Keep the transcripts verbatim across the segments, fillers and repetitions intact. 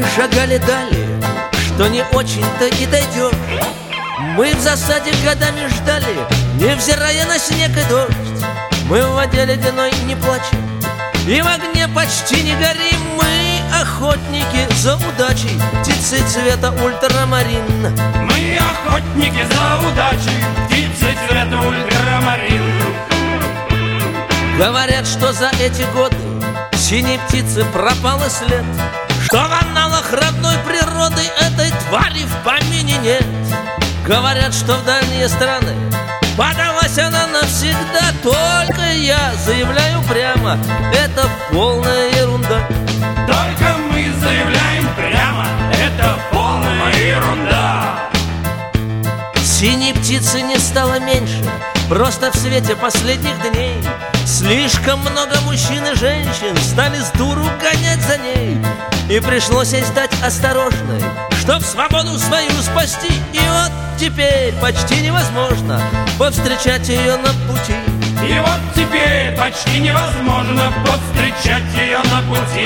шагали далее, что не очень-то и дойдешь. Мы в засаде годами ждали, невзирая на снег и дождь. Мы в воде ледяной не плачем и в огне почти не горим. Мы охотники за удачей, птицы цвета ультрамарин. Мы охотники за удачей, птицы цвета ультрамарин. Говорят, что за эти годы синей птицы пропал и след, что в аналах родной природы этой твари в помине нет. Говорят, что в дальние страны подалась она навсегда. Только я заявляю прямо, это полная ерунда. Только мы заявляем прямо, это полная ерунда. Синей птицы не стало меньше, просто в свете последних дней слишком много мужчин и женщин стали с дуру гонять за ней. И пришлось ей стать осторожной, чтоб свободу свою спасти. И вот теперь почти невозможно повстречать ее на пути. И вот теперь почти невозможно повстречать ее на пути.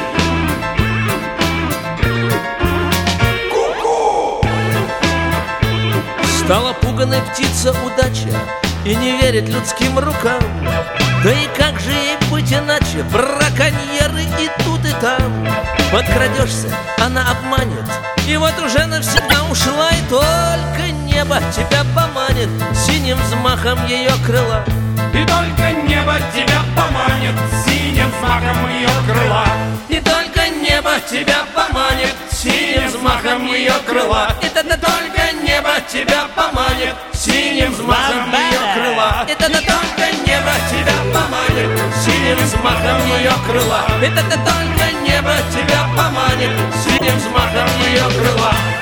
Ку-ку! Стала пуганой птица удача и не верит людским рукам. Да и как же ей быть иначе? Браконьеры и тут, и там. Подкрадешься, она обманет, и вот уже навсегда ушла. И только небо тебя поманит синим взмахом ее крыла. И только небо тебя поманит синим взмахом ее крыла. И только небо тебя поманит синим взмахом ее крыла. И только небо тебя поманит синим взмахом ее крыла. И только небо тебя поманит синим взмахом ее крыла. И только небо тебя поманит синим взмахом ее крыла.